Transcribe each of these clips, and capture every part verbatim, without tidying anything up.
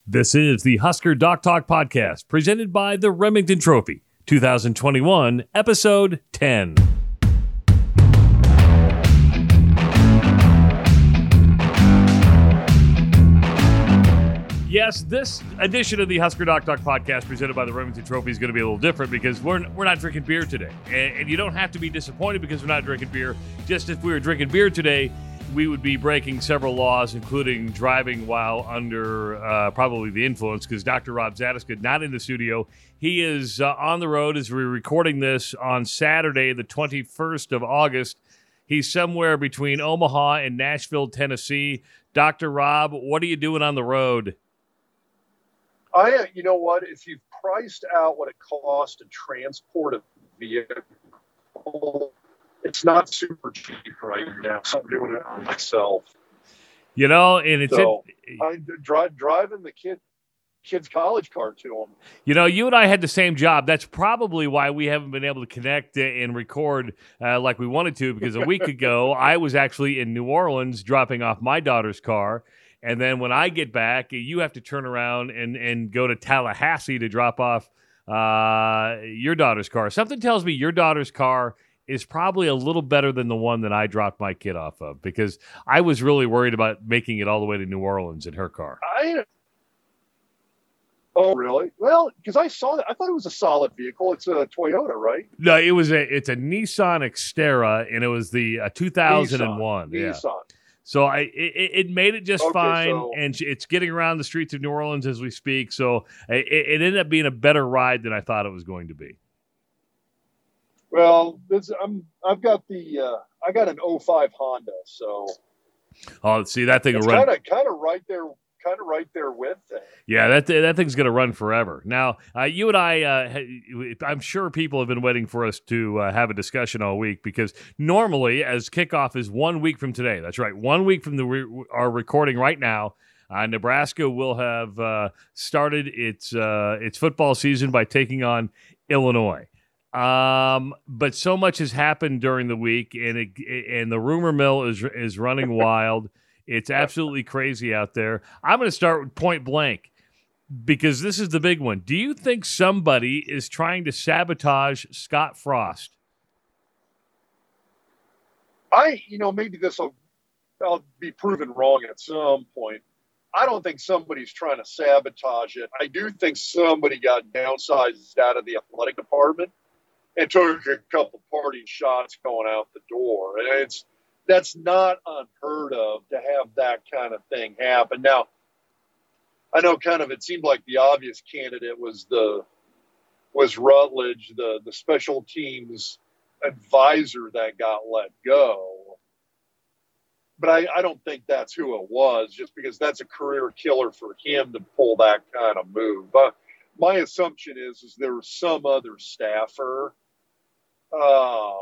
This is the Husker Doc Talk podcast, presented by the Remington Trophy, twenty twenty-one, episode ten. Yes, this edition of the Husker Doc Talk podcast presented by the Remington Trophy is going to be a little different because we're we're not drinking beer today. And, and you don't have to be disappointed because we're not drinking beer. Just if we were drinking beer today, we would be breaking several laws, including driving while under uh, probably the influence, because Doctor Rob Zatechka not in the studio. He is uh, on the road as we're recording this on Saturday, the twenty-first of August. He's somewhere between Omaha and Nashville, Tennessee. Doctor Rob, what are you doing on the road? I, you know what, if you've priced out what it costs to transport a vehicle, it's not super cheap right now. So I'm doing it myself. You know, and it's so it, I drive driving the kid kid's college car to them. You know, you and I had the same job. That's probably why we haven't been able to connect and record uh, like we wanted to, because a week ago I was actually in New Orleans dropping off my daughter's car. And then when I get back, you have to turn around and, and go to Tallahassee to drop off uh, your daughter's car. Something tells me your daughter's car is probably a little better than the one that I dropped my kid off of, because I was really worried about making it all the way to New Orleans in her car. I Oh, really? Well, because I saw that. I thought it was a solid vehicle. It's a Toyota, right? No, it was a. It's a Nissan Xterra, and it was the uh, two thousand one. Nissan. Yeah. Nissan. So I it, it made it just okay, fine, so, and it's getting around the streets of New Orleans as we speak. So it, it ended up being a better ride than I thought it was going to be. Well, this, I'm I've got the uh, I got an oh five Honda, so oh, see that thing it's will run kind of kind of right there. Kind of right there with it. Yeah, that that thing's going to run forever. Now, uh, you and I, uh, I'm sure people have been waiting for us to uh, have a discussion all week, because normally, as kickoff is one week from today. That's right, one week from the re- our recording right now. Uh, Nebraska will have uh, started its uh, its football season by taking on Illinois. Um, but so much has happened during the week, and it, and the rumor mill is is running wild. It's absolutely crazy out there. I'm going to start with point blank, because this is the big one. Do you think somebody is trying to sabotage Scott Frost? I, you know, maybe this will I'll be proven wrong at some point. I don't think somebody's trying to sabotage it. I do think somebody got downsized out of the athletic department and took a couple parting shots going out the door. And it's That's not unheard of to have that kind of thing happen. Now, I know kind of it seemed like the obvious candidate was the was Rutledge, the, the special teams advisor that got let go. But I, I don't think that's who it was, just because that's a career killer for him to pull that kind of move. But my assumption is, is there was some other staffer uh,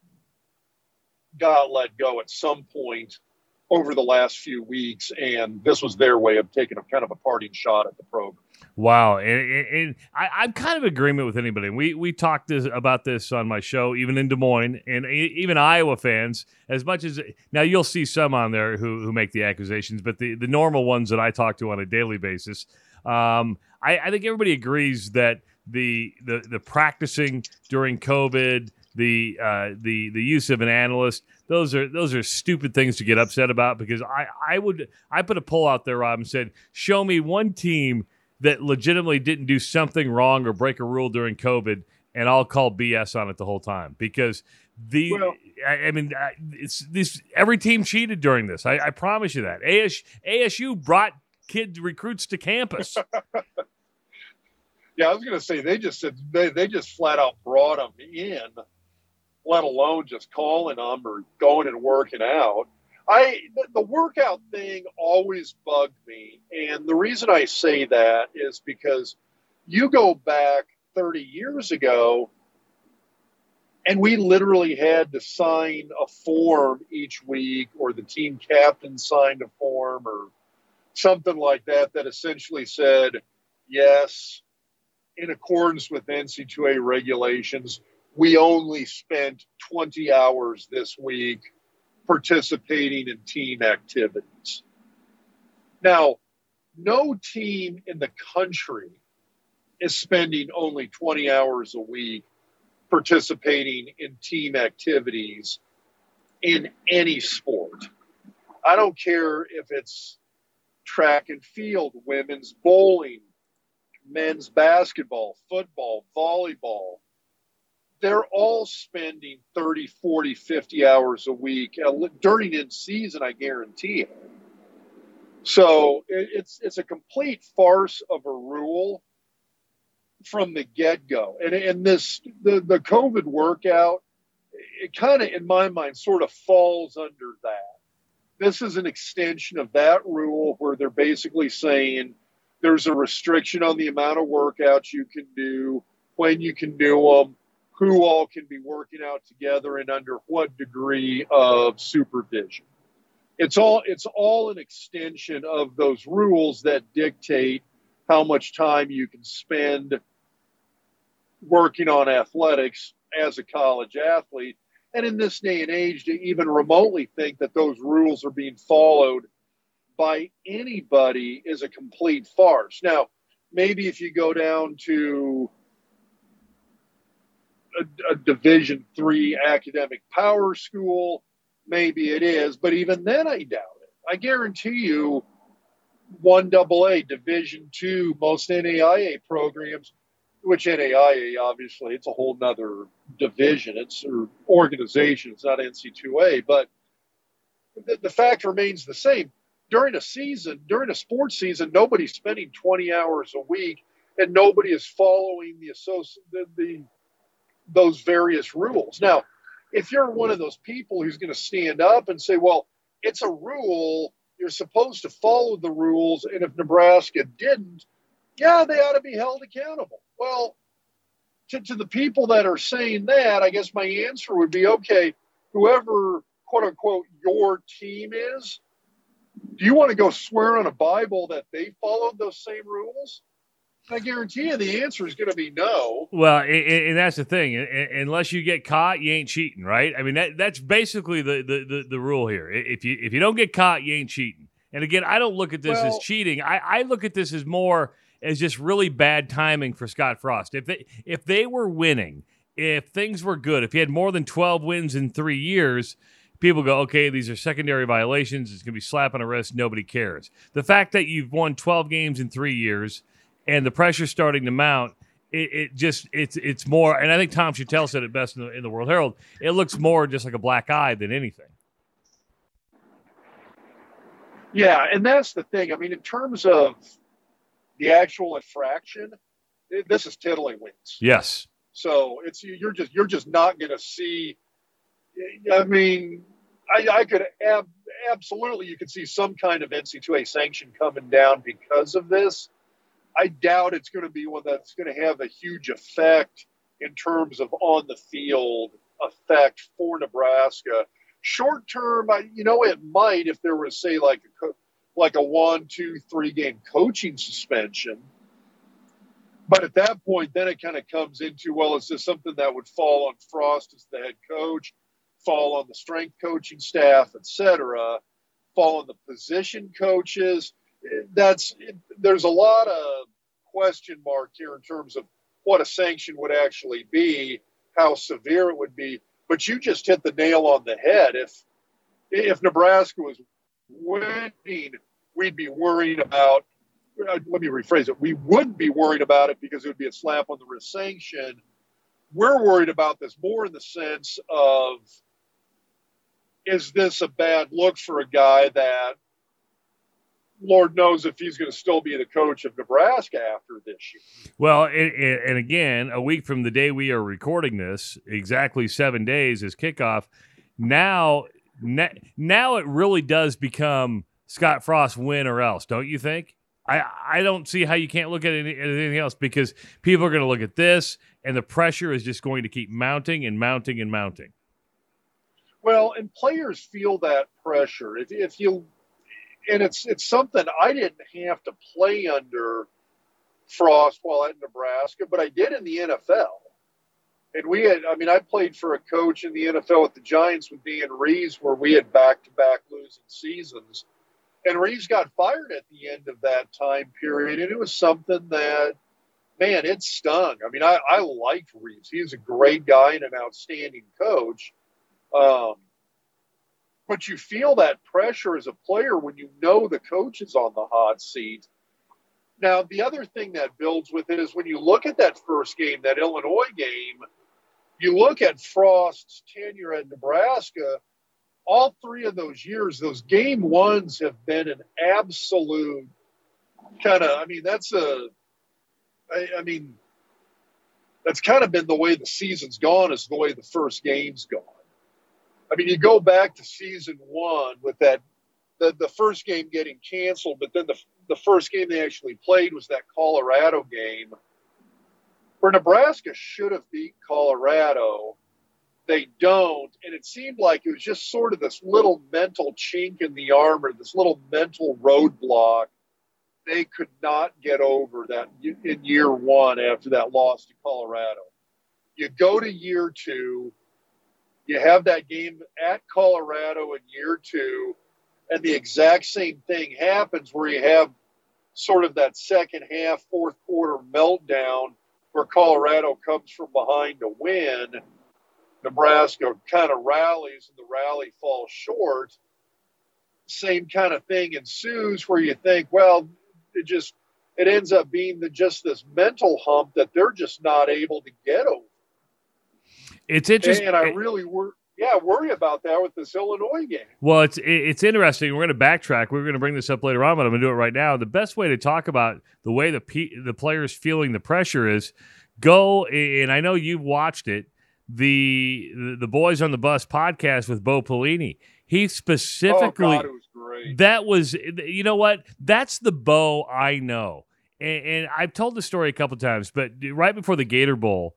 got let go at some point over the last few weeks, and this was their way of taking a kind of a parting shot at the program. Wow, and, and I, I'm kind of in agreement with anybody. We we talked this, about this on my show, even in Des Moines, and even Iowa fans. As much as now, you'll see some on there who who make the accusations, but the, the normal ones that I talk to on a daily basis, um, I, I think everybody agrees that the the the practicing during COVID, the uh, the the use of an analyst, those are those are stupid things to get upset about, because I, I would I put a poll out there, Rob, and said, show me one team that legitimately didn't do something wrong or break a rule during COVID, and I'll call B S on it the whole time, because the well, I, I mean it's this every team cheated during this. I, I promise you that. A S U brought kid recruits to campus. Yeah, I was going to say they just said they, they just flat out brought them in, let alone just calling them or going and working out. I the workout thing always bugged me, and the reason I say that is because you go back thirty years ago, and we literally had to sign a form each week, or the team captain signed a form or something like that that essentially said, yes, in accordance with N C double A regulations, we only spent twenty hours this week participating in team activities. Now, no team in the country is spending only twenty hours a week participating in team activities in any sport. I don't care if it's track and field, women's bowling, men's basketball, football, volleyball. They're all spending thirty, forty, fifty hours a week during in season, I guarantee it. So it's it's a complete farce of a rule from the get-go. And, and this the, the COVID workout, it kind of, in my mind, sort of falls under that. This is an extension of that rule where they're basically saying there's a restriction on the amount of workouts you can do, when you can do them, who all can be working out together, and under what degree of supervision. It's all it's all an extension of those rules that dictate how much time you can spend working on athletics as a college athlete. And in this day and age, to even remotely think that those rules are being followed by anybody is a complete farce. Now, maybe if you go down to a, a Division three academic power school, maybe it is, but even then I doubt it. I guarantee you one double A, Division two, most N A I A programs, which N A I A, obviously, it's a whole nother division. It's or organization. It's not N C two A. But the, the fact remains the same. During a season, during a sports season, nobody's spending twenty hours a week, and nobody is following the, associ- the, the those various rules. Now, if you're one of those people who's going to stand up and say, well, it's a rule, you're supposed to follow the rules, and if Nebraska didn't, yeah, they ought to be held accountable. Well, to, to the people that are saying that, I guess my answer would be, okay, whoever, quote unquote, your team is, do you want to go swear on a Bible that they followed those same rules? I guarantee you the answer is going to be no. Well, and, and that's the thing. Unless you get caught, you ain't cheating, right? I mean, that that's basically the, the, the, the rule here. If you if you don't get caught, you ain't cheating. And again, I don't look at this well, as cheating. I, I look at this as more as just really bad timing for Scott Frost. If they if they were winning, if things were good, if he had more than twelve wins in three years, people go, okay, these are secondary violations. It's going to be slap on the wrist. Nobody cares. The fact that you've won twelve games in three years and the pressure's starting to mount, it, it just it's it's more. And I think Tom Chattel said it best in the, in the World Herald. It looks more just like a black eye than anything. Yeah, and that's the thing. I mean, in terms of the actual infraction, this is tiddlywinks. Yes. So it's you're just you're just not going to see. I mean, I, I could ab, absolutely you could see some kind of N C two A sanction coming down because of this. I doubt it's going to be one that's going to have a huge effect in terms of on the field effect for Nebraska. Short term, I, you know, it might if there was, say, like a like a one, two, three game coaching suspension. But at that point, then it kind of comes into, well, is this something that would fall on Frost as the head coach, fall on the strength coaching staff, et cetera, fall on the position coaches? That's it, there's a lot of question mark here in terms of what a sanction would actually be, how severe it would be. But you just hit the nail on the head. If if Nebraska was winning, we'd be worrying about. Uh, let me rephrase it. We wouldn't be worried about it because it would be a slap on the wrist sanction. We're worried about this more in the sense of, is this a bad look for a guy that Lord knows if he's going to still be the coach of Nebraska after this year. Well, and, and again, a week from the day we are recording this, exactly seven days is kickoff. Now, now it really does become Scott Frost win or else, don't you think? I, I don't see how you can't look at, any, at anything else because people are going to look at this, and the pressure is just going to keep mounting and mounting and mounting. Well, and players feel that pressure. If, if you And it's it's something I didn't have to play under Frost while at Nebraska, but I did in the N F L. And we had, I mean, I played for a coach in the N F L with the Giants with Dan Reeves, where we had back-to-back losing seasons. And Reeves got fired at the end of that time period, and it was something that, man, it stung. I mean, I, I liked Reeves. He was a great guy and an outstanding coach. Um, but you feel that pressure as a player when you know the coach is on the hot seat. Now, the other thing that builds with it is when you look at that first game, that Illinois game, you look at Frost's tenure at Nebraska, all three of those years, those game ones have been an absolute kind of, I mean, that's a, I, I mean, that's kind of been the way the season's gone, is the way the first game's gone. I mean, you go back to season one with that, the, the first game getting canceled, but then the, the first game they actually played was that Colorado game where Nebraska should have beat Colorado. They don't, and it seemed like it was just sort of this little mental chink in the armor, this little mental roadblock they could not get over that in year one after that loss to Colorado. You go to year two, you have that game at Colorado in year two, and the exact same thing happens where you have sort of that second half, fourth quarter meltdown where Colorado comes from behind to win. Nebraska kind of rallies and the rally falls short. Same kind of thing ensues where you think, well, it just, it ends up being the, just this mental hump that they're just not able to get over. It's interesting. And I really wor- yeah, worry about that with this Illinois game. Well, it's it's interesting. We're going to backtrack. We're going to bring this up later on, but I'm going to do it right now. The best way to talk about the way the P- the players feeling the pressure is go, and I know you've watched it, the the Boys on the Bus podcast with Bo Pelini. He specifically, oh God, it was great. That was, you know what? That's the Bo I know. And, and I've told the story a couple times, but right before the Gator Bowl,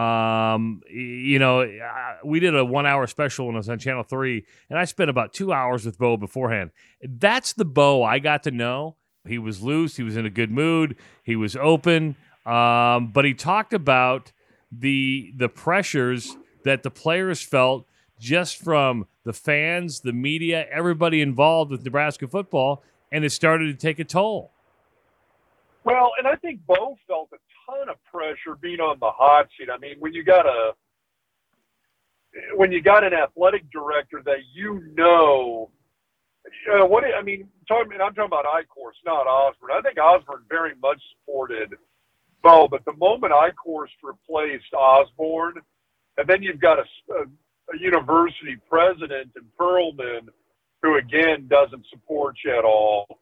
um, you know, we did a one-hour special when I was on Channel three, and I spent about two hours with Bo beforehand. That's the Bo I got to know. He was loose. He was in a good mood. He was open. Um, but he talked about the the pressures that the players felt just from the fans, the media, everybody involved with Nebraska football, and it started to take a toll. Well, and I think Bo felt a ton of pressure being on the hot seat. I mean, when you got a when you got an athletic director that you know, uh, what I mean, talking, and I'm talking about Eichhorst, not Osborne. I think Osborne very much supported Bo, but the moment Eichhorst replaced Osborne, and then you've got a, a, a university president in Perlman who again doesn't support you at all.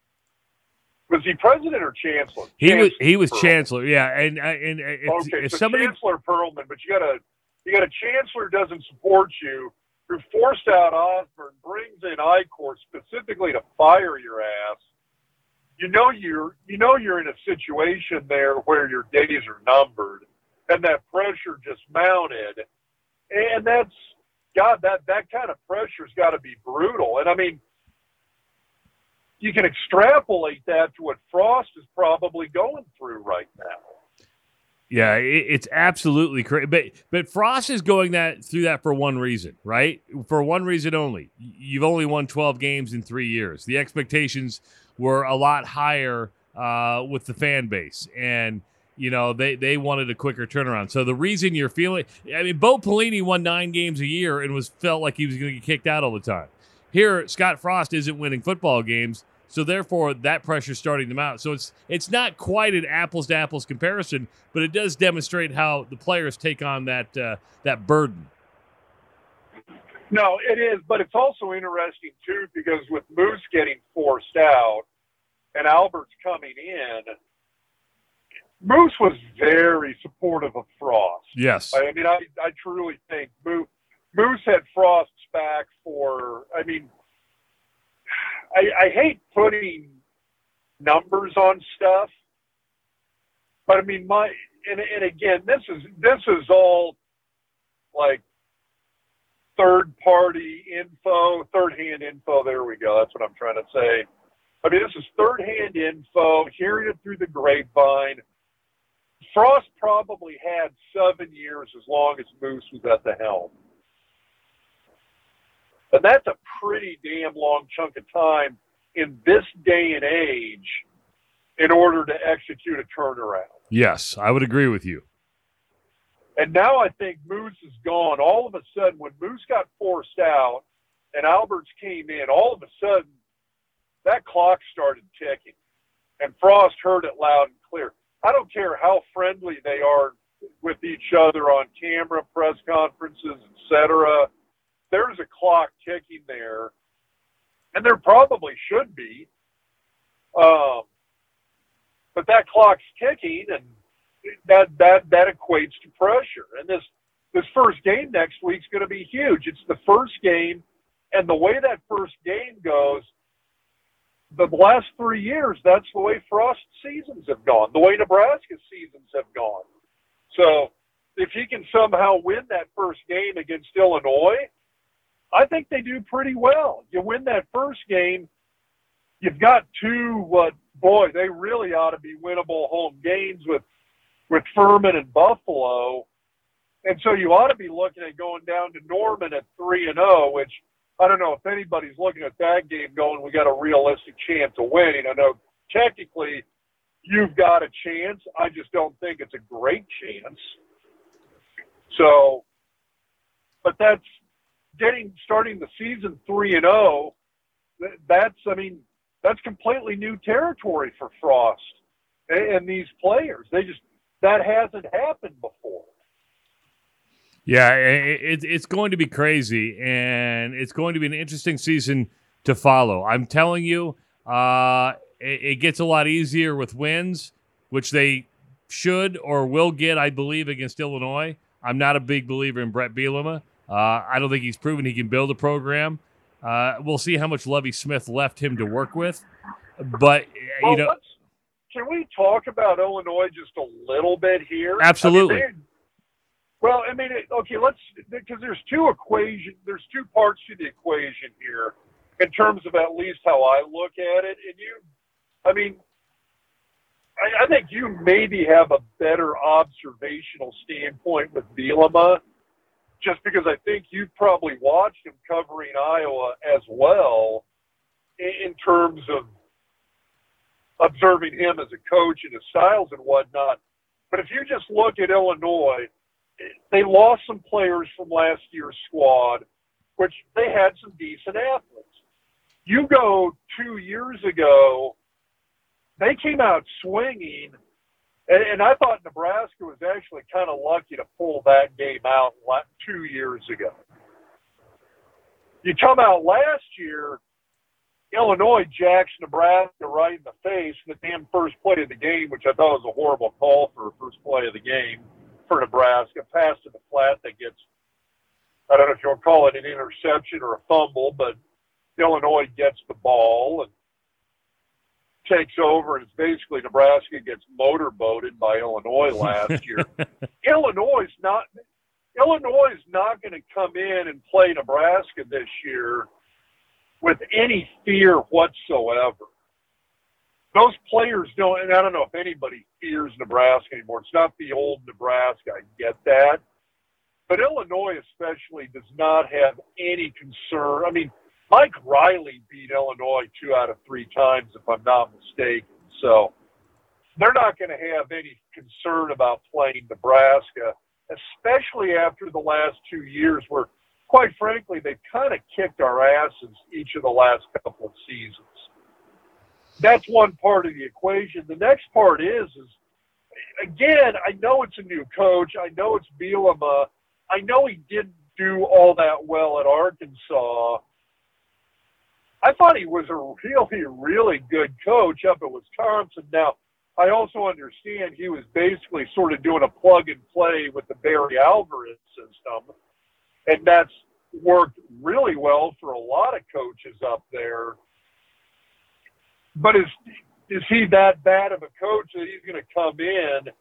Was he president or chancellor? He chancellor was. He was Perlman. chancellor. Yeah, and and if, okay, if so somebody Chancellor Perlman, but you got a you got a chancellor who doesn't support you, who forced out Osborne, brings in Eichhorst specifically to fire your ass. You know you're you know you're in a situation there where your days are numbered, and that pressure just mounted, and that's God that that kind of pressure's got to be brutal. And I mean, you can extrapolate that to what Frost is probably going through right now. Yeah, it, it's absolutely crazy. But but Frost is going that through that for one reason, right? For one reason only. You've only won twelve games in three years. The expectations were a lot higher uh, with the fan base, and you know they they wanted a quicker turnaround. So the reason you're feeling, I mean, Bo Pelini won nine games a year and was felt like he was going to get kicked out all the time. Here, Scott Frost isn't winning football games. So therefore, that pressure's starting to mount. So it's it's not quite an apples to apples comparison, but it does demonstrate how the players take on that uh, that burden. No, it is, but it's also interesting too because with Moose getting forced out and Albert's coming in, Moose was very supportive of Frost. Yes, I mean, I I truly think Moose Moose had Frost's back for. I mean. I, I hate putting numbers on stuff, but I mean, my and, and again, this is this is all like third party info, third hand info. There we go. That's what I'm trying to say. I mean, this is third hand info, hearing it through the grapevine. Frost probably had seven years as long as Moose was at the helm. And that's a pretty damn long chunk of time in this day and age in order to execute a turnaround. Yes, I would agree with you. And now I think Moose is gone. All of a sudden, when Moose got forced out and Alberts came in, all of a sudden, that clock started ticking. And Frost heard it loud and clear. I don't care how friendly they are with each other on camera, press conferences, et cetera. There's a clock ticking there. And there probably should be. Um, but that clock's ticking, and that that that equates to pressure. And this this first game next week's going to be huge. It's the first game, and the way that first game goes, the last three years, that's the way Frost seasons have gone, the way Nebraska seasons have gone. So if he can somehow win that first game against Illinois, I think they do pretty well. You win that first game, you've got two, what, boy, they really ought to be winnable home games with, with Furman and Buffalo. And so you ought to be looking at going down to Norman at three and oh, which I don't know if anybody's looking at that game going, we got a realistic chance of winning. I know technically you've got a chance. I just don't think it's a great chance. So, but that's getting, starting the season three and oh, that's, I mean, that's completely new territory for Frost and, and these players. They just, that hasn't happened before. Yeah, it, it's going to be crazy, and it's going to be an interesting season to follow. I'm telling you, uh, it, it gets a lot easier with wins, which they should or will get, I believe, against Illinois. I'm not a big believer in Brett Bielema. Uh, I don't think he's proven he can build a program. Uh, we'll see how much Lovie Smith left him to work with. But, well, you know. Can we talk about Illinois just a little bit here? Absolutely. I mean, Well, I mean, okay, let's, because there's two equation, there's two parts to the equation here in terms of at least how I look at it. And you, I mean, I, I think you maybe have a better observational standpoint with Bielema, just because I think you've probably watched him covering Iowa as well in, in terms of observing him as a coach and his styles and whatnot. But if you just look at Illinois, they lost some players from last year's squad, which they had some decent athletes. You go two years ago, they came out swinging, and, and I thought Nebraska was actually kind of lucky to pull that game out two years ago. You come out last year, Illinois jacks Nebraska right in the face in the damn first play of the game, which I thought was a horrible call for a first play of the game. For Nebraska, pass to the flat that gets, I don't know if you want to call it an interception or a fumble, but Illinois gets the ball and takes over, and it's basically Nebraska gets motorboated by Illinois last year. Illinois is not Illinois is not going to come in and play Nebraska this year with any fear whatsoever. Those players don't, and I don't know if anybody fears Nebraska anymore. It's not the old Nebraska. I get that. But Illinois especially does not have any concern. I mean, Mike Riley beat Illinois two out of three times, if I'm not mistaken. So they're not going to have any concern about playing Nebraska, especially after the last two years where, quite frankly, they've kind of kicked our asses each of the last couple of seasons. That's one part of the equation. The next part is, is again, I know it's a new coach. I know it's Bielema. I know he didn't do all that well at Arkansas. I thought he was a really, really good coach up at Wisconsin. Now, I also understand he was basically sort of doing a plug and play with the Barry Alvarez system, and that's worked really well for a lot of coaches up there. But is is he that bad of a coach that he's going to come in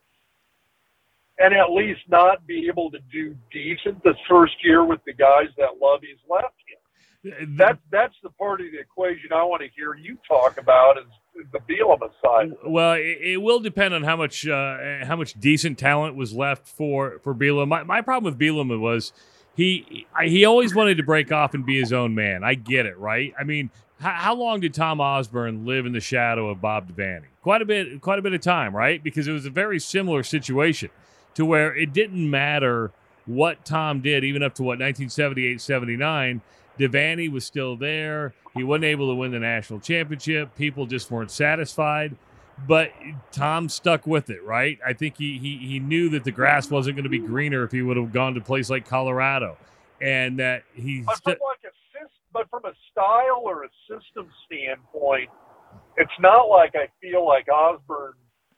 and at least not be able to do decent the first year with the guys that Lovie's left him? That, that's the part of the equation I want to hear you talk about is the Bielema side. Well, it, it will depend on how much uh, how much decent talent was left for, for Bielema. My, my problem with Bielema was he he always wanted to break off and be his own man. I get it, right? I mean, how, how long did Tom Osborne live in the shadow of Bob Devaney? Quite a bit, quite a bit of time, right? Because it was a very similar situation to where it didn't matter what Tom did, even up to what nineteen seventy-eight seventy-nine. Devaney was still there. He wasn't able to win the national championship. People just weren't satisfied. But Tom stuck with it, right? I think he he he knew that the grass wasn't going to be greener if he would have gone to a place like Colorado, and that he. But St- from like a system, but from a style or a system standpoint, it's not like I feel like Osborne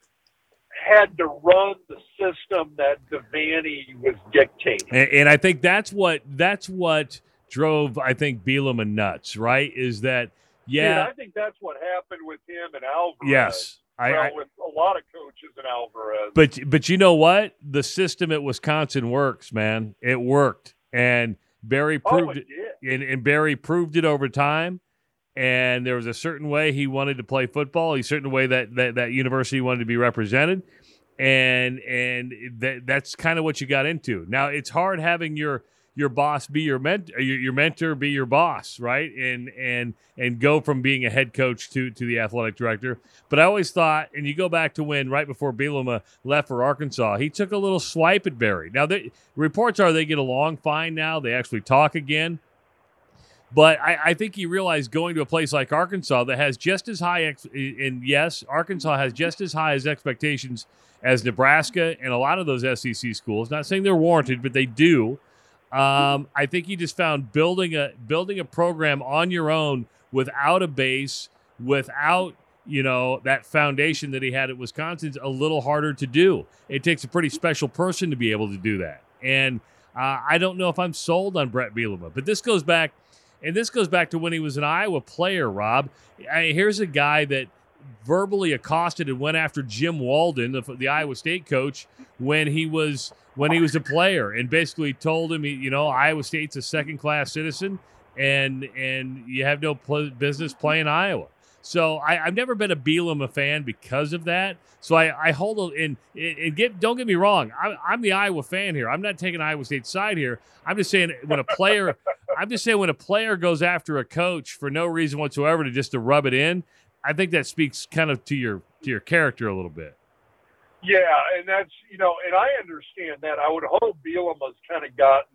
had to run the system that Devaney was dictating. And, and I think that's what that's what drove I think Bielema nuts, right? Is that yeah? Dude, I think that's what happened with him and Alvarez. Yes. Well, I, I, with a lot of coaches in Alvarez. But but you know what? The system at Wisconsin works, man. It worked, and Barry proved oh, it. it. And, and Barry proved it over time. And there was a certain way he wanted to play football. A certain way that that, that university wanted to be represented, and and that that's kind of what you got into. Now it's hard having your your boss be your mentor, your, your mentor be your boss, right? And and and go from being a head coach to to the athletic director. But I always thought, and you go back to when right before Bielema left for Arkansas, he took a little swipe at Barry. Now the reports are they get along fine now. They actually talk again. But I, I think he realized going to a place like Arkansas that has just as high, ex- and yes, Arkansas has just as high as expectations as Nebraska and a lot of those S E C schools. Not saying they're warranted, but they do. Um, I think he just found building a building a program on your own without a base, without you know that foundation that he had at Wisconsin's a little harder to do. It takes a pretty special person to be able to do that. And uh, I don't know if I'm sold on Brett Bielema, but this goes back. And this goes back to when he was an Iowa player, Rob. I, here's a guy that verbally accosted and went after Jim Walden, the, the Iowa State coach, when he was when he was a player, and basically told him, you know, Iowa State's a second-class citizen, and and you have no pl- business playing Iowa. So I, I've never been a Bielema fan because of that. So I, I hold and, and get don't get me wrong, I, I'm the Iowa fan here. I'm not taking Iowa State's side here. I'm just saying when a player, I'm just saying when a player goes after a coach for no reason whatsoever to just to rub it in, I think that speaks kind of to your to your character a little bit. Yeah, and that's you know, and I understand that. I would hope Bielema's kind of gotten,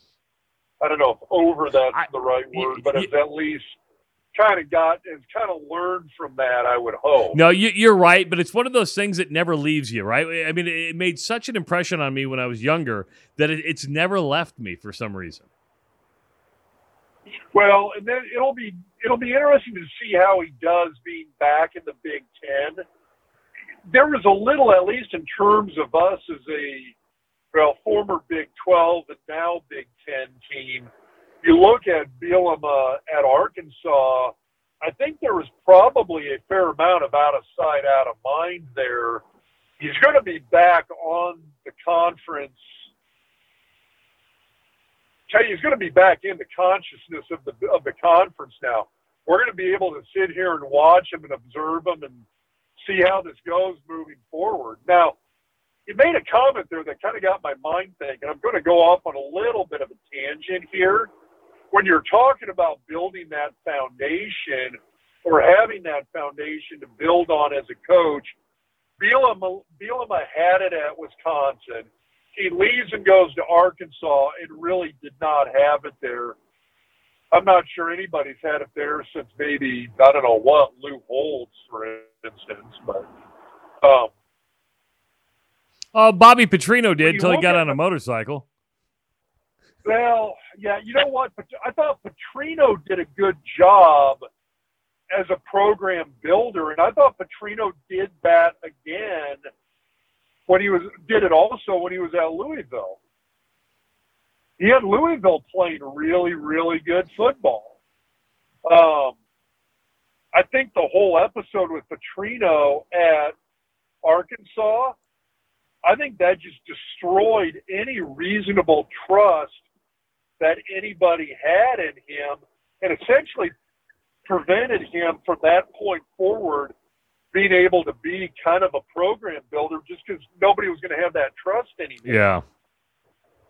I don't know if over that's I, the right word, y- but y- it's at least. Kind of got and kind of learned from that, I would hope. No, you, you're right, but it's one of those things that never leaves you, right? I mean, it made such an impression on me when I was younger that it, it's never left me for some reason. Well, and then it'll be it'll be interesting to see how he does being back in the Big Ten. There was a little, at least in terms of us as a well former Big twelve and now Big Ten team. You look at Bielema at Arkansas, I think there was probably a fair amount of out of sight, out of mind there. He's going to be back on the conference. Tell you, he's going to be back in the consciousness of the of the conference now. We're going to be able to sit here and watch him and observe him and see how this goes moving forward. Now, you made a comment there that kind of got my mind thinking. I'm going to go off on a little bit of a tangent here. When you're talking about building that foundation or having that foundation to build on as a coach, Bielema, Bielema had it at Wisconsin. He leaves and goes to Arkansas and really did not have it there. I'm not sure anybody's had it there since maybe, I don't know what, Lou Holtz, for instance. But um, oh, Bobby Petrino did until he got on a motorcycle. Well, yeah, you know what? I thought Petrino did a good job as a program builder, and I thought Petrino did that again when he was did it also when he was at Louisville. He had Louisville playing really, really good football. Um, I think the whole episode with Petrino at Arkansas, I think that just destroyed any reasonable trust that anybody had in him and essentially prevented him from that point forward being able to be kind of a program builder just because nobody was going to have that trust anymore. Yeah.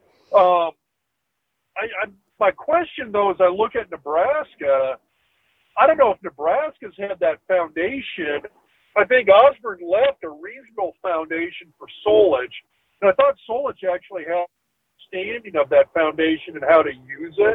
Um, I, I, my question, though, as I look at Nebraska, I don't know if Nebraska's had that foundation. I think Osborne left a reasonable foundation for Solich, and I thought Solich actually had understanding of that foundation and how to use it.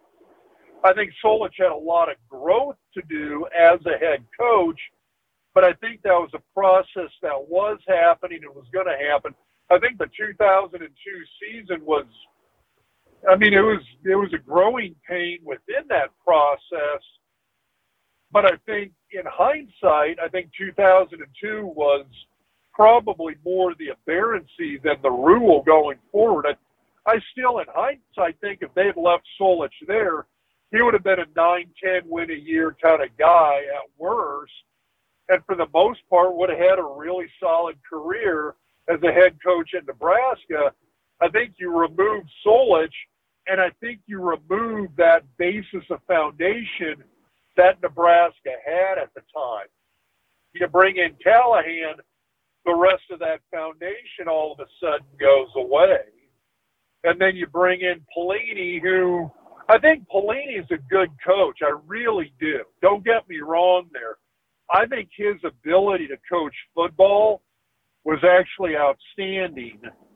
I think Solich had a lot of growth to do as a head coach, but I think that was a process that was happening and was going to happen. I think the two thousand two season was, I mean, it was it was a growing pain within that process. But I think in hindsight, I think two thousand two was probably more the aberrancy than the rule going forward. I, I still, in hindsight, think if they'd left Solich there, he would have been a nine, ten win a year kind of guy at worst. And for the most part, would have had a really solid career as a head coach in Nebraska. I think you remove Solich, and I think you remove that basis of foundation that Nebraska had at the time. You bring in Callahan, the rest of that foundation all of a sudden goes away. And then you bring in Pelini, who I think Pelini is a good coach. I really do. Don't get me wrong there. I think his ability to coach football was actually outstanding.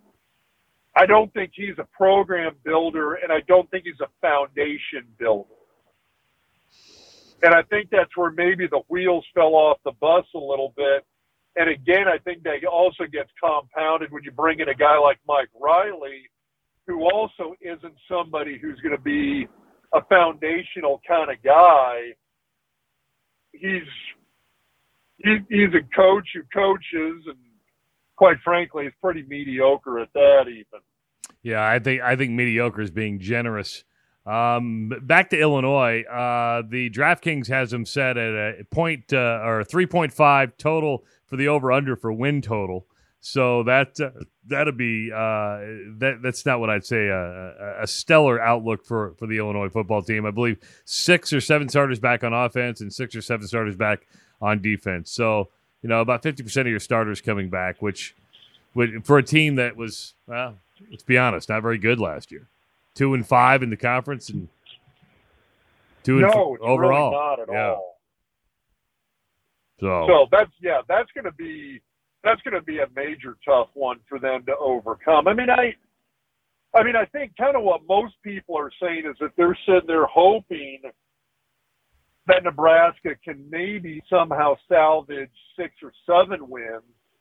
I don't think he's a program builder, and I don't think he's a foundation builder. And I think that's where maybe the wheels fell off the bus a little bit. And again, I think that also gets compounded when you bring in a guy like Mike Riley, who also isn't somebody who's going to be a foundational kind of guy. He's he, he's a coach who coaches, and quite frankly, he's pretty mediocre at that even. Yeah, I think I think mediocre is being generous. Um, back to Illinois, uh, the DraftKings has them set at a point uh, or three point five total for the over/under for win total. So that uh, that'll be uh, that. That's not what I'd say a, a stellar outlook for, for the Illinois football team. I believe six or seven starters back on offense and six or seven starters back on defense. So you know about fifty percent of your starters coming back, which would for a team that was well, let's be honest, not very good last year. Two and five in the conference, and two and no, f- overall. Really not at yeah. all. So, so that's yeah, that's going to be that's going to be a major tough one for them to overcome. I mean, I, I mean, I think kind of what most people are saying is that they're sitting there hoping that Nebraska can maybe somehow salvage six or seven wins.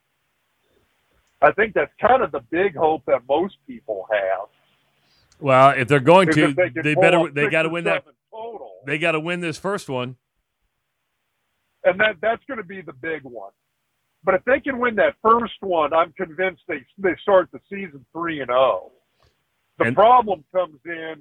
I think that's kind of the big hope that most people have. Well, if they're going to, they, they better. They got to win that. Total. They got to win this first one, and that that's going to be the big one. But if they can win that first one, I'm convinced they they start the season three and zero. The and, problem comes in,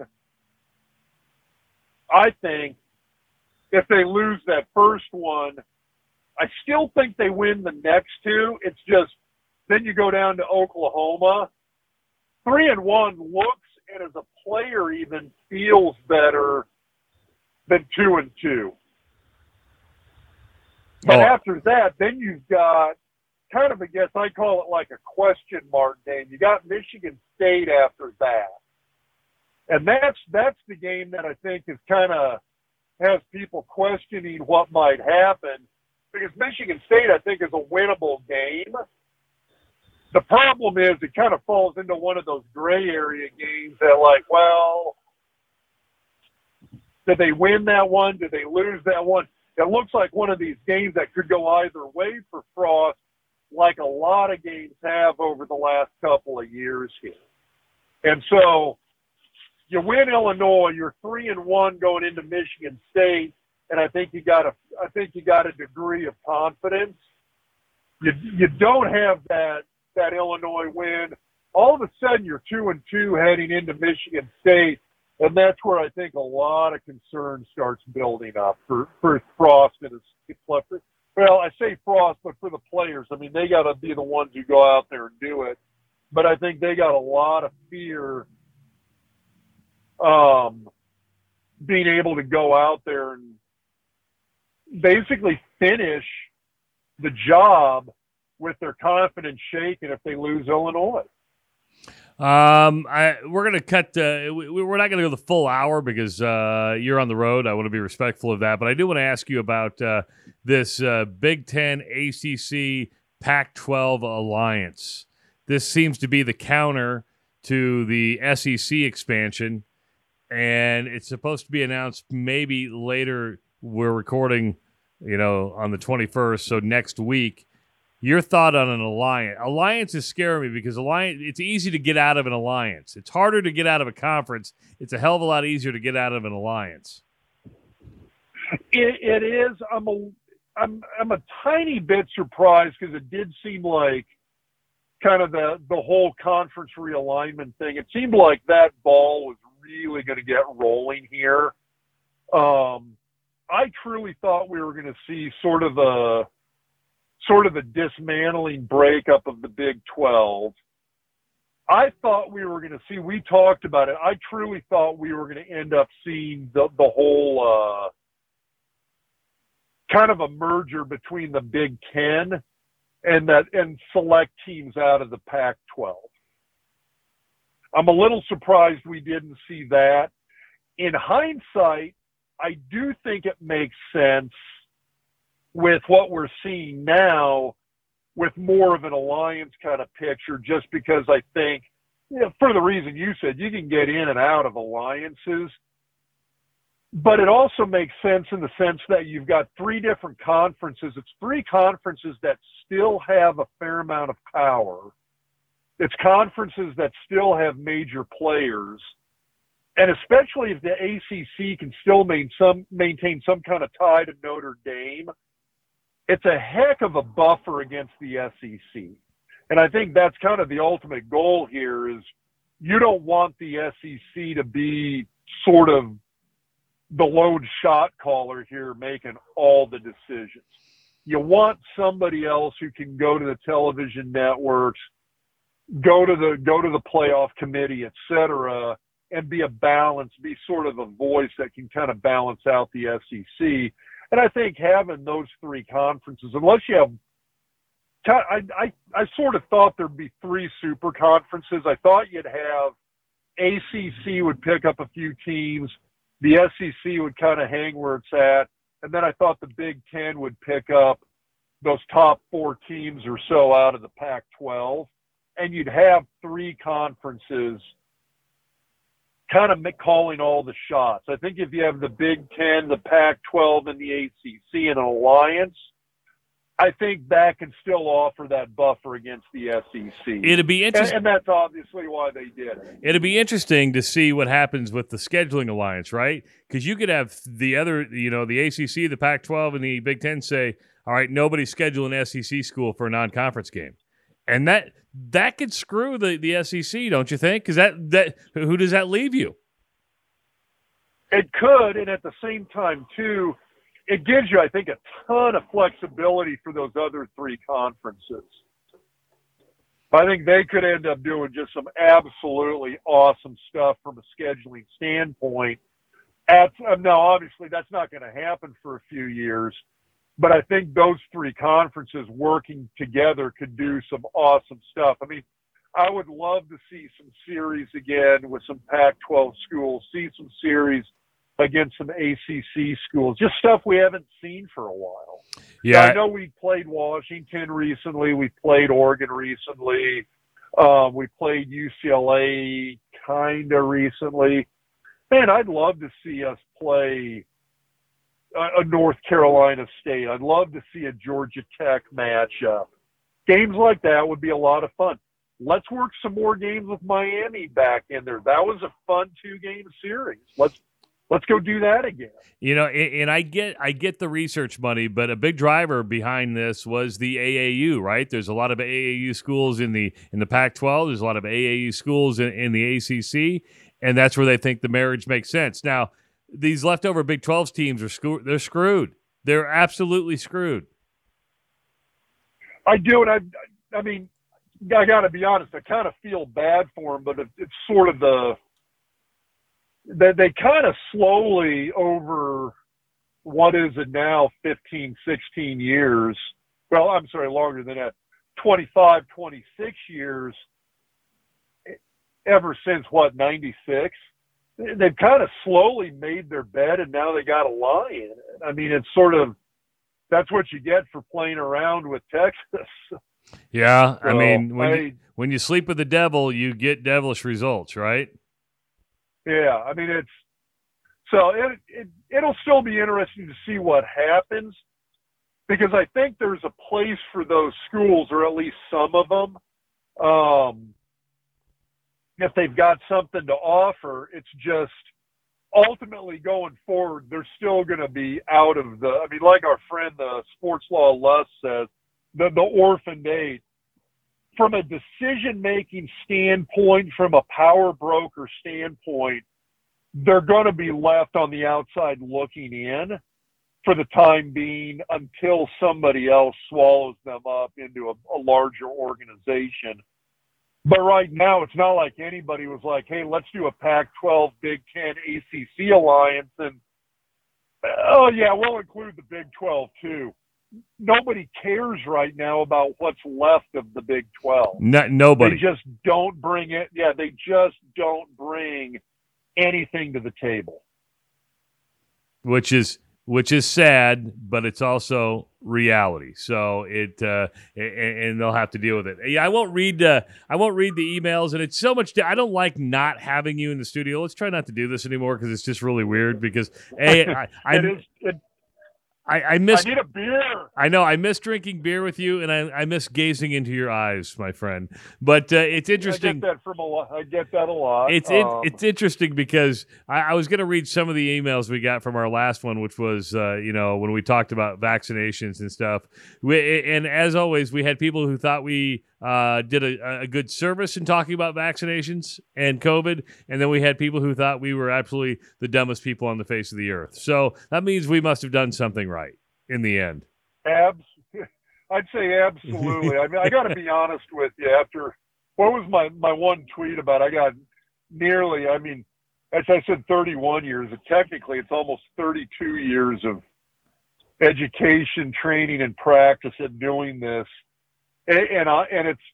I think, if they lose that first one. I still think they win the next two. It's just then you go down to Oklahoma. Three and one looks, and as a player even feels better than two and two. But oh. after that, then you've got kind of, I guess I call it like a question mark game. You got Michigan State after that. And that's that's the game that I think is kind of has people questioning what might happen. Because Michigan State, I think, is a winnable game. The problem is it kind of falls into one of those gray area games that, like, well, did they win that one? Did they lose that one? It looks like one of these games that could go either way for Frost, like a lot of games have over the last couple of years here. And so you win Illinois, you're three and one going into Michigan State, and I think you got a I think you got a degree of confidence. You you don't have that that Illinois win. All of a sudden you're two and two heading into Michigan State, and that's where I think a lot of concern starts building up for, for Frost and his players. Well, I say Frost, but for the players, I mean, they got to be the ones who go out there and do it. But I think they got a lot of fear um, being able to go out there and basically finish the job with their confidence shaken if they lose Illinois. Um, I, we're gonna cut. Uh, we, we're not gonna go the full hour because uh, you're on the road. I want to be respectful of that, but I do want to ask you about uh, this uh, Big Ten, A C C, Pac twelve alliance. This seems to be the counter to the S E C expansion, and it's supposed to be announced maybe later. We're recording, you know, on the twenty-first, so next week. Your thought on an alliance? Alliance is scaring me because alliance. It's easy to get out of an alliance. It's harder to get out of a conference. It's a hell of a lot easier to get out of an alliance. It, it is. I'm a. I'm. I'm a tiny bit surprised because it did seem like kind of the the whole conference realignment thing. It seemed like that ball was really going to get rolling here. Um, I truly thought we were going to see sort of a. sort of a dismantling breakup of the Big twelve. I thought we were going to see, we talked about it, I truly thought we were going to end up seeing the, the whole uh, kind of a merger between the Big Ten and that and select teams out of the Pac twelve. I'm a little surprised we didn't see that. In hindsight, I do think it makes sense with what we're seeing now with more of an alliance kind of picture, just because I think, you know, for the reason you said, you can get in and out of alliances. But it also makes sense in the sense that you've got three different conferences. It's three conferences that still have a fair amount of power. It's conferences that still have major players. And especially if the A C C can still maintain some, maintain some kind of tie to Notre Dame, it's a heck of a buffer against the S E C. And I think that's kind of the ultimate goal here is you don't want the S E C to be sort of the lone shot caller here making all the decisions. You want somebody else who can go to the television networks, go to the go to the playoff committee, et cetera, and be a balance, be sort of a voice that can kind of balance out the S E C. And I think having those three conferences, unless you have, I, I, I sort of thought there'd be three super conferences. I thought you'd have A C C would pick up a few teams. The S E C would kind of hang where it's at. And then I thought the Big Ten would pick up those top four teams or so out of the Pac twelve. And you'd have three conferences kind of calling all the shots. I think if you have the Big Ten, the Pac twelve, and the A C C in an alliance, I think that can still offer that buffer against the S E C. It'd be interesting, and, and that's obviously why they did it. It'd be interesting to see what happens with the scheduling alliance, right? Because you could have the other, you know, the A C C, the Pac twelve, and the Big Ten say, all right, nobody's scheduling S E C school for a non-conference game. And that that could screw the, the S E C, don't you think? Because that, that who does that leave you? It could, and at the same time, too, it gives you, I think, a ton of flexibility for those other three conferences. I think they could end up doing just some absolutely awesome stuff from a scheduling standpoint. At, now, obviously, that's not going to happen for a few years. But I think those three conferences working together could do some awesome stuff. I mean, I would love to see some series again with some Pac twelve schools, see some series against some A C C schools, just stuff we haven't seen for a while. Yeah, now, I know we played Washington recently. We played Oregon recently. Um, we played U C L A kind of recently. Man, I'd love to see us play a North Carolina State. I'd love to see a Georgia Tech matchup. Games like that would be a lot of fun. Let's work some more games with Miami back in there. That was a fun two-game series. Let's let's go do that again. You know, and, and I get I get the research money, but a big driver behind this was the A A U, right? There's a lot of A A U schools in the in the Pac twelve. There's a lot of A A U schools in, in the A C C, and that's where they think the marriage makes sense. Now, these leftover Big twelve teams are screw- they're screwed. They're absolutely screwed. I do, and I, I mean, I got to be honest. I kind of feel bad for them, but it, it's sort of the that they, they kind of slowly over what is it now, fifteen, sixteen years. Well, I'm sorry, longer than that, twenty-five, twenty-six years. ever since, what, ninety-six? They've kind of slowly made their bed, and now they got to lie in it. I mean, it's sort of, that's what you get for playing around with Texas. Yeah, so, I mean, when, I, you, when you sleep with the devil, you get devilish results, right? Yeah, I mean, it's, so it, it, it'll still be interesting to see what happens, because I think there's a place for those schools, or at least some of them. Um, if they've got something to offer, it's just ultimately going forward, they're still going to be out of the, I mean, like our friend, the sports law Lust says, the, the orphaned eight. From a decision-making standpoint, from a power broker standpoint, they're going to be left on the outside looking in for the time being until somebody else swallows them up into a, a larger organization. But right now, it's not like anybody was like, hey, let's do a Pac twelve, Big Ten, A C C alliance. And, oh, yeah, we'll include the Big twelve, too. Nobody cares right now about what's left of the Big twelve. No, nobody. They just don't bring it. Yeah, they just don't bring anything to the table. Which is which is sad, but it's also reality. So it uh, and, and they'll have to deal with it. Yeah, I won't read. Uh, I won't read the emails, and it's so much. I don't like not having you in the studio. Let's try not to do this anymore because it's just really weird. Because a, I, I, it is. It, I, I miss. I need a beer. I know. I miss drinking beer with you, and I, I miss gazing into your eyes, my friend. But uh, it's interesting. I get that from a lot. I get that a lot. It's it, um, it's interesting because I, I was going to read some of the emails we got from our last one, which was uh, you know when we talked about vaccinations and stuff. We, and as always, we had people who thought we uh, did a, a good service in talking about vaccinations and COVID, and then we had people who thought we were absolutely the dumbest people on the face of the earth. So that means we must have done something right in the end. Abs, I'd say absolutely. I mean, I got to be honest with you. After what was my my one tweet about? I got nearly. I mean, as I said, thirty-one years. But technically, it's almost thirty-two years of education, training, and practice at doing this. And and, I, and it's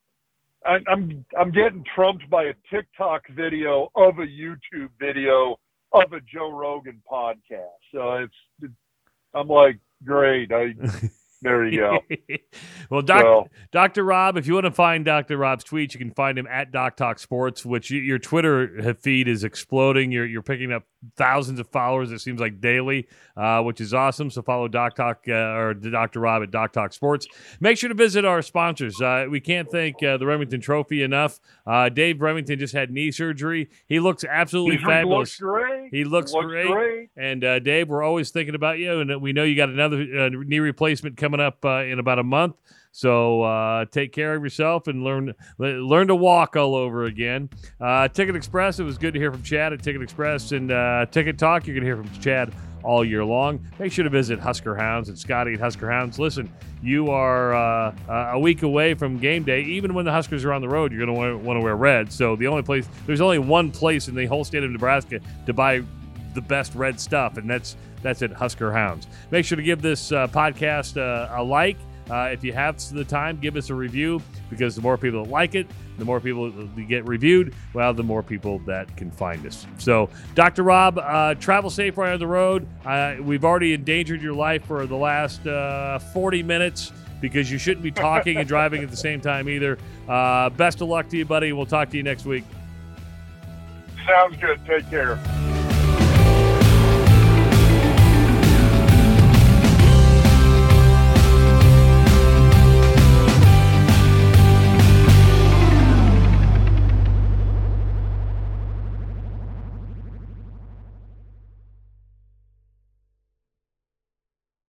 I, I'm I'm getting trumped by a TikTok video of a YouTube video of a Joe Rogan podcast. So it's. I'm like, great. I, there you go. Well, doc, so. Doctor Rob, if you want to find Doctor Rob's tweets, you can find him at Doc Talk Sports, which you, your Twitter feed is exploding. You're you're picking up thousands of followers, it seems like daily, uh, which is awesome. So follow Doc Talk uh, or Doctor Rob at Doc Talk Sports. Make sure to visit our sponsors. Uh, we can't thank uh, the Remington Trophy enough. Uh, Dave Remington just had knee surgery. He looks absolutely he fabulous. Looks great. He looks, looks great. great. And uh, Dave, we're always thinking about you, and we know you got another uh, knee replacement coming up uh, in about a month. So uh, take care of yourself and learn learn to walk all over again. Uh, Ticket Express, it was good to hear from Chad at Ticket Express. And uh, Ticket Talk, you're going to hear from Chad all year long. Make sure to visit Husker Hounds and Scotty at Husker Hounds. Listen, you are uh, a week away from game day. Even when the Huskers are on the road, you're going to want to wear red. So the only place, there's only one place in the whole state of Nebraska to buy the best red stuff, and that's that's at Husker Hounds. Make sure to give this uh, podcast uh, a like. Uh, if you have the time, give us a review, because the more people that like it, the more people that get reviewed, well, the more people that can find us. So, Doctor Rob, uh, travel safe right on the road. Uh, we've already endangered your life for the last uh, forty minutes because you shouldn't be talking and driving at the same time either. Uh, best of luck to you, buddy. We'll talk to you next week. Sounds good. Take care.